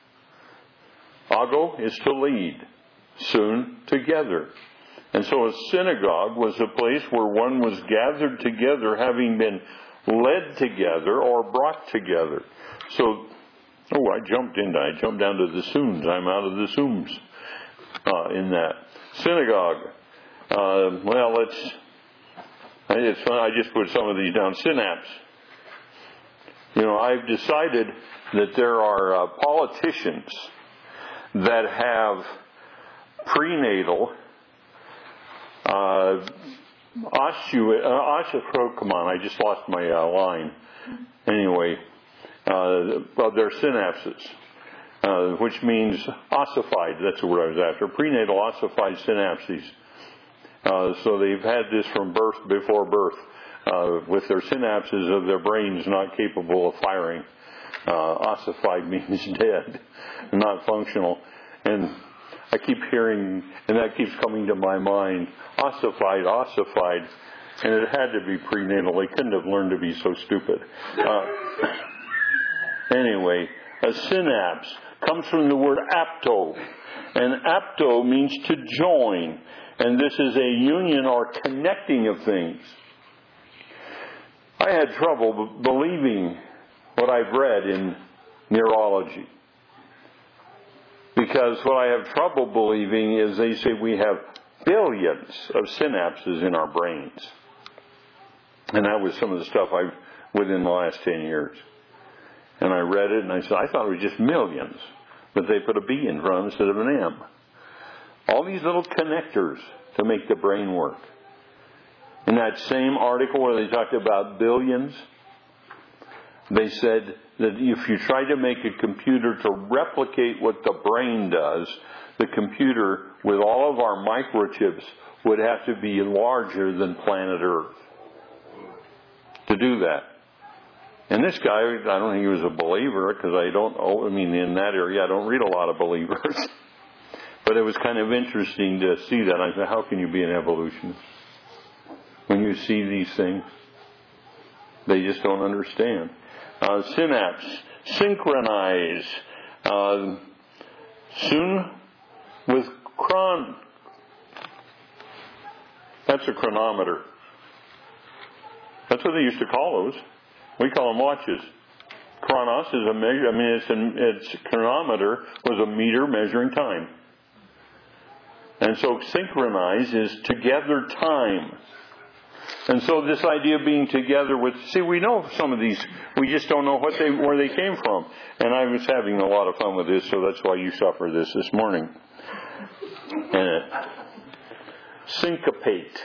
Ago is to lead, soon together. And so a synagogue was a place where one was gathered together, having been led together or brought together. So, oh, I jumped in. I jumped down to the soons. I'm out of the zooms uh, in that. Synagogue. Uh, well, let's, it's fun. I just put some of these down. Synapse. You know, I've decided that there are uh, politicians that have prenatal uh, osteo, uh, osteo, come on, I just lost my uh, line. Anyway, uh, well, they're synapses, uh, which means ossified. That's the word I was after. Prenatal ossified synapses. Uh, so they've had this from birth, before birth, uh, with their synapses of their brains not capable of firing. Uh, ossified means dead, not functional. And I keep hearing, and that keeps coming to my mind, ossified, ossified. And it had to be prenatal. They couldn't have learned to be so stupid. Uh, anyway, a synapse comes from the word apto. And apto means to join. And this is a union or connecting of things. I had trouble b- believing what I've read in neurology. Because what I have trouble believing is they say we have billions of synapses in our brains. And that was some of the stuff I've, within the last ten years. And I read it and I said, I thought it was just millions. But they put a B in front instead of an M. All these little connectors to make the brain work. In that same article where they talked about billions, they said that if you try to make a computer to replicate what the brain does, the computer with all of our microchips would have to be larger than planet Earth to do that. And this guy, I don't think he was a believer because I don't, oh, I mean, in that area I don't read a lot of believers. But it was kind of interesting to see that. I said, how can you be an evolutionist when you see these things? They just don't understand. Uh, synapse, synchronize, uh, soon with chron, That's a chronometer. That's what they used to call those. We call them watches. Chronos is a measure. I mean, it's, an, it's chronometer was a meter measuring time. And so synchronize is together time. And so this idea of being together with, see, we know some of these, we just don't know what they, where they came from. And I was having a lot of fun with this, so that's why you suffer this this morning. And syncopate.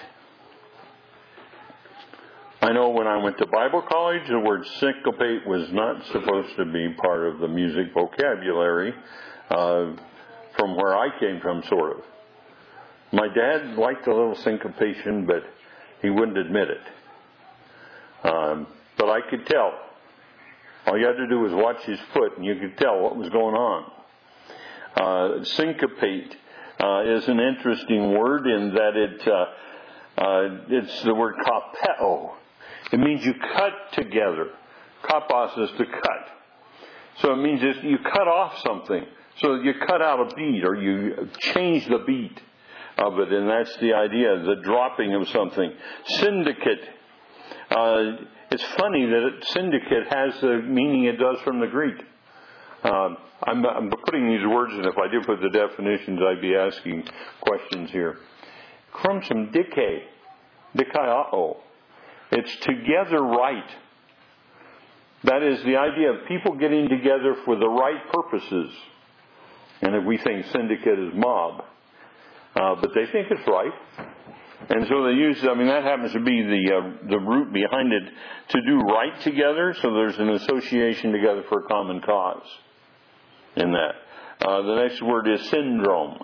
I know when I went to Bible college, the word syncopate was not supposed to be part of the music vocabulary, uh, from where I came from, sort of. My dad liked a little syncopation, but he wouldn't admit it. Um, but I could tell. All you had to do was watch his foot, and you could tell what was going on. Uh, syncopate uh, is an interesting word in that it uh, uh, it's the word kapeo. It means you cut together. Kapos is to cut. So it means you cut off something. So you cut out a beat, or you change the beat of it, and that's the idea, the dropping of something. Syndicate. Uh, it's funny that it, syndicate has the meaning it does from the Greek. Uh, I'm, I'm putting these words in. If I did put the definitions, I'd be asking questions here. Comes from dike, dikaiao. It's together right. That is the idea of people getting together for the right purposes. And if we think syndicate is mob. Uh, but they think it's right. And so they use, I mean, that happens to be the uh, the root behind it, to do right together. So there's an association together for a common cause in that. Uh, the next word is syndrome.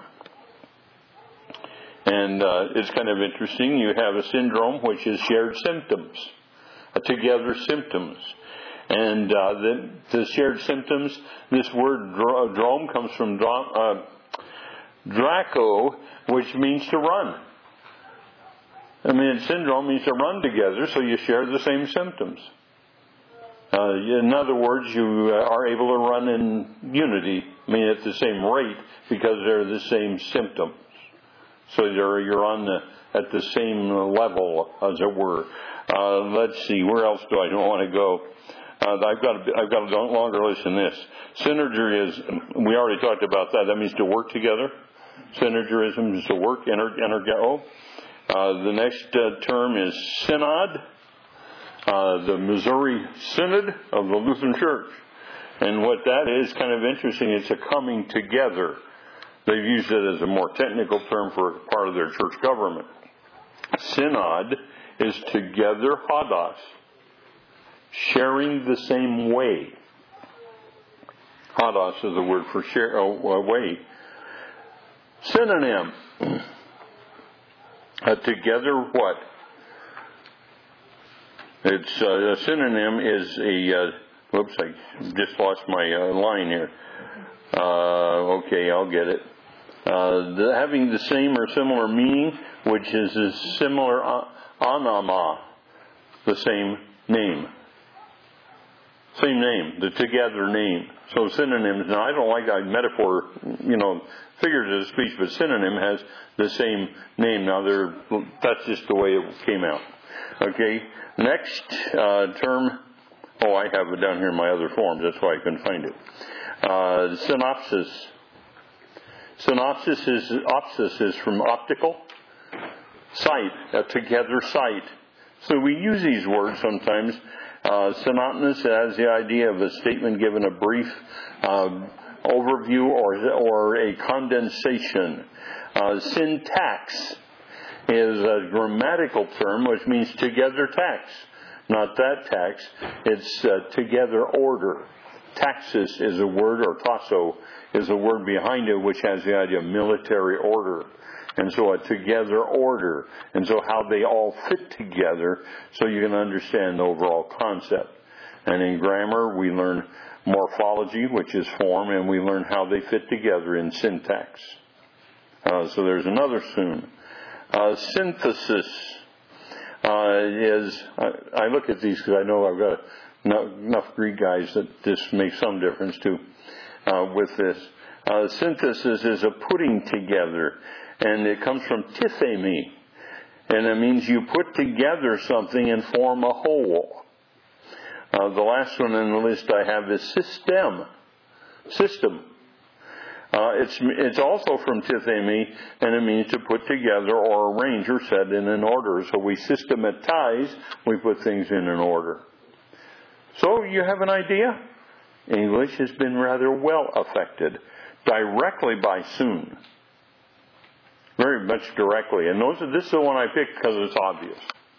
And uh, it's kind of interesting. You have a syndrome, which is shared symptoms, uh, together symptoms. And uh, the, the shared symptoms, this word drome comes from uh, Draco, which means to run. I mean, syndrome means to run together, so you share the same symptoms. Uh, in other words, you are able to run in unity, I mean, at the same rate, because they're the same symptoms. So you're you're on the at the same level, as it were. Uh, let's see, where else do I don't want to go? Uh, I've got a, I've got a longer list than this. Synergy is, we already talked about that. That means to work together. Synergism is to work, ener, energeo. Uh, the next uh, term is synod, uh, the Missouri Synod of the Lutheran Church. And what that is, kind of interesting, it's a coming together. They've used it as a more technical term for part of their church government. Synod is together hodos, sharing the same way. Hodos is the word for share, uh, way. Synonym. Uh, together what? It's uh, a synonym is a. Uh, whoops! I just lost my uh, line here. Uh, okay, I'll get it. Uh, the, having the same or similar meaning, which is a similar uh, anama, the same name. Same name, the together name. So synonyms, now I don't like that metaphor, you know, figurative speech, but synonym has the same name. Now, they're, that's just the way it came out. Okay, next uh, term, oh, I have it down here in my other forms, that's why I couldn't find it. Uh, synopsis. Synopsis is, opsis is from optical. Sight, a together sight. So we use these words sometimes. Uh, synopsis has the idea of a statement given a brief uh, overview or or a condensation. Uh, syntax is a grammatical term which means together tax. Not that tax. It's uh, together order. Taxis is a word, or tasso is a word behind it, which has the idea of military order. And so a together order. And so how they all fit together so you can understand the overall concept. And in grammar, we learn morphology, which is form, and we learn how they fit together in syntax. Uh, so there's another soon. Uh, synthesis uh, is, I, I look at these because I know I've got enough, enough Greek guys that this makes some difference too uh, with this. Uh, synthesis is a putting together. And it comes from tithemi. And it means you put together something and form a whole. Uh, the last one in the list I have is system. System. Uh, it's it's also from tithemi, and it means to put together or arrange or set in an order. So we systematize, we put things in an order. So you have an idea? English has been rather well affected directly by soon. Very much directly. And those are, this is the one I picked because it's obvious.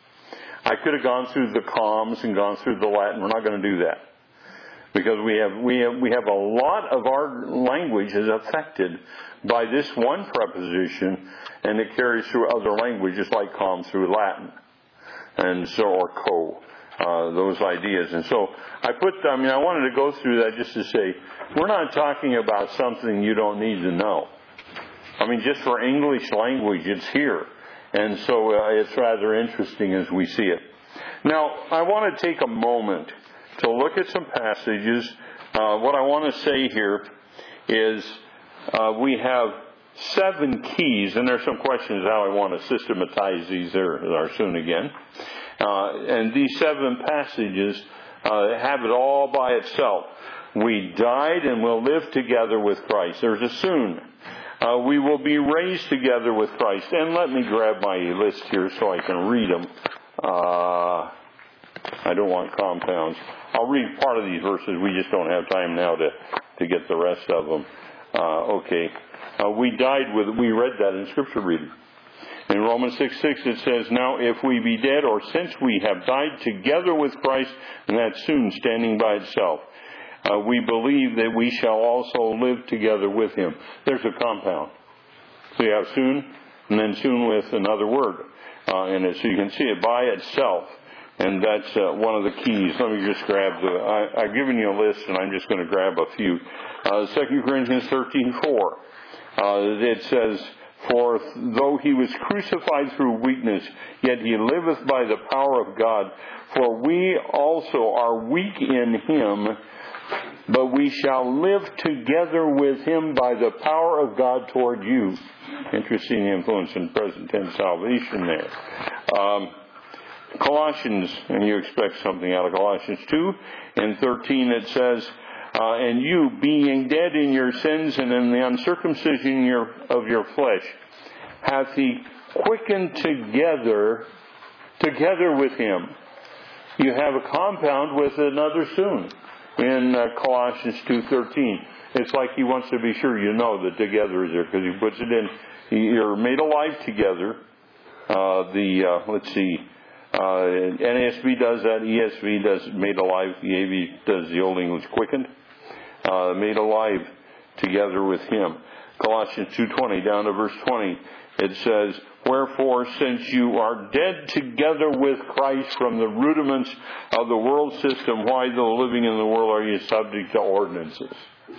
I could have gone through the comms and gone through the Latin. We're not going to do that. Because we have, we have, we have a lot of our language is affected by this one preposition, and it carries through other languages like com through Latin. And so, or co, uh, those ideas. And so I put, I mean, I wanted to go through that just to say, we're not talking about something you don't need to know. I mean, just for English language, it's here. And so uh, it's rather interesting as we see it. Now, I want to take a moment to look at some passages. Uh, what I want to say here is uh, we have seven keys, and there's some questions how I want to systematize these there are soon again. Uh, and these seven passages uh, have it all by itself. We died and will live together with Christ. There's a soon. Uh, we will be raised together with Christ. And let me grab my list here so I can read them. Uh, I don't want compounds. I'll read part of these verses. We just don't have time now to, to get the rest of them. Uh, okay. Uh, we died with, we read that in Scripture reading. In Romans six six it says, now if we be dead, or since we have died together with Christ, and that's soon standing by itself, uh, we believe that we shall also live together with Him. There's a compound. So you have soon, and then soon with another word uh, in it. So you can see it by itself. And that's uh, one of the keys. Let me just grab the... I, I've given you a list, and I'm just going to grab a few. Uh, Second Corinthians thirteen four. Uh, it says, for though He was crucified through weakness, yet He liveth by the power of God. For we also are weak in Him, but we shall live together with Him by the power of God toward you. Interesting influence in present tense salvation there. Um, Colossians, and you expect something out of Colossians two, in thirteen it says, uh, and you, being dead in your sins and in the uncircumcision your, of your flesh, hath He quickened together, together with Him. You have a compound with another soon in uh, Colossians two thirteen. It's like He wants to be sure you know that together is there, because He puts it in, you're made alive together. Uh, the, uh, let's see, Uh, N A S B does that. E S V does made alive. E A V does the Old English quickened. Uh, made alive together with Him. Colossians two twenty down to verse twenty. It says, wherefore, since you are dead together with Christ from the rudiments of the world system, why, though living in the world, are you subject to ordinances?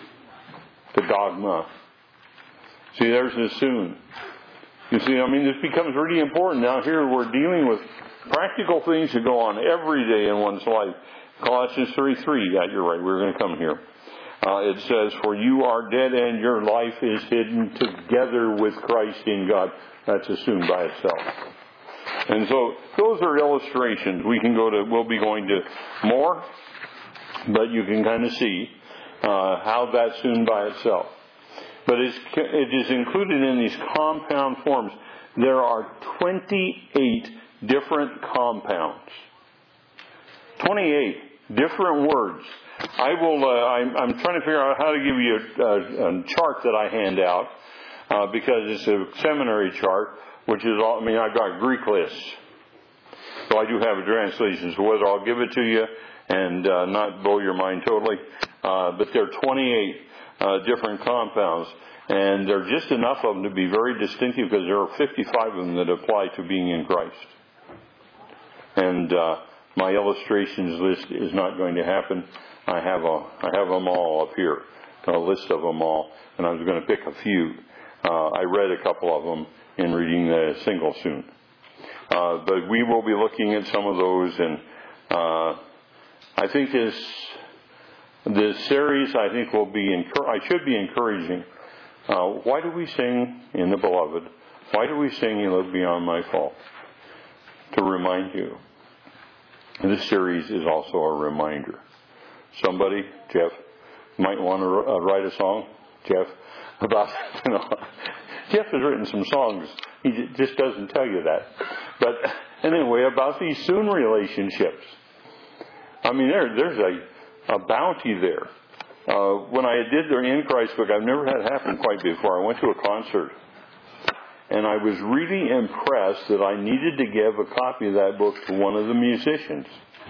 To dogma. See, there's the soon. You see, I mean, this becomes really important. Now here we're dealing with practical things that go on every day in one's life. Colossians three three, yeah, you're right, we're going to come here. Uh, it says, for you are dead and your life is hidden together with Christ in God. That's assumed by itself. And so those are illustrations. We can go to, we'll be going to more, but you can kind of see uh, how that's assumed by itself. But it's, it is included in these compound forms. There are twenty-eight different compounds. twenty-eight different words. I will, uh, I'm, I'm trying to figure out how to give you a, a, a chart that I hand out, uh, because it's a seminary chart, which is all, I mean, I've got Greek lists. So I do have a translation, so whether I'll give it to you and uh, not blow your mind totally, uh, but there are twenty-eight uh, different compounds. And there are just enough of them to be very distinctive, because there are fifty-five of them that apply to being in Christ. And uh, my illustrations list is not going to happen. I have a, I have them all up here, a list of them all, and I was going to pick a few. Uh, I read a couple of them in reading the single soon. Uh, but we will be looking at some of those, and uh, I think this this series, I think, will be, encur- I should be encouraging. Uh, why do we sing in the Beloved? Why do we sing You Look Beyond My Fault? to remind you. This series is also a reminder. Somebody, Jeff, might want to uh, write a song, Jeff, about, you know, Jeff has written some songs. He just doesn't tell you that. But anyway, about these soon relationships. I mean, there, there's a, a bounty there. Uh, when I did the In Christ book, I've never had it happen quite before. I went to a concert. And I was really impressed that I needed to give a copy of that book to one of the musicians.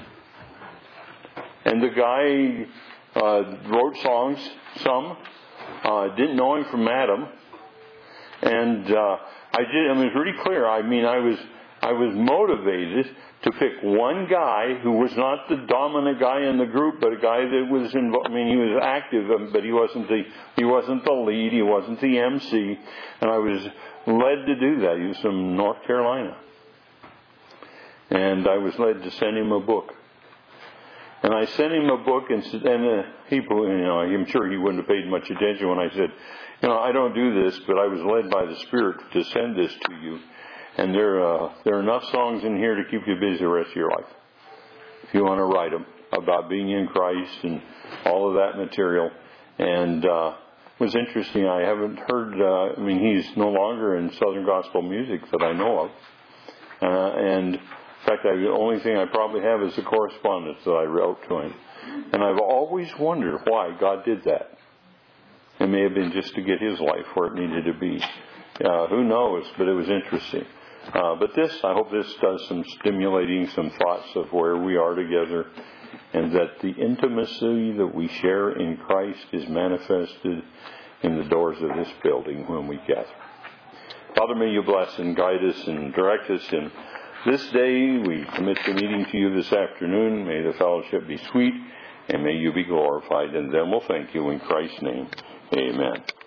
And the guy uh, wrote songs, some. Uh, didn't know him from Adam. And uh, I did. I mean, it was really clear. I mean, I was I was motivated to pick one guy who was not the dominant guy in the group, but a guy that was involved. I mean, he was active, but he wasn't the he wasn't the lead. He wasn't the M C. And I was led to do that. He was from North Carolina, and I was led to send him a book. And I sent him a book, and, and uh, he, you know, I'm sure he wouldn't have paid much attention when I said, you know, I don't do this, but I was led by the Spirit to send this to you. And there, uh, there are enough songs in here to keep you busy the rest of your life, if you want to write them about being in Christ and all of that material. And uh, it was interesting. I haven't heard. Uh, I mean, he's no longer in Southern Gospel music that I know of, uh, and. In fact, I, the only thing I probably have is the correspondence that I wrote to him. And I've always wondered why God did that. It may have been just to get his life where it needed to be. Uh, who knows? But it was interesting. Uh, but this, I hope this does some stimulating some thoughts of where we are together, and that the intimacy that we share in Christ is manifested in the doors of this building when we gather. Father, may you bless and guide us and direct us in this day. We commit the meeting to you this afternoon. May the fellowship be sweet, and may you be glorified. And then we'll thank you in Christ's name. Amen.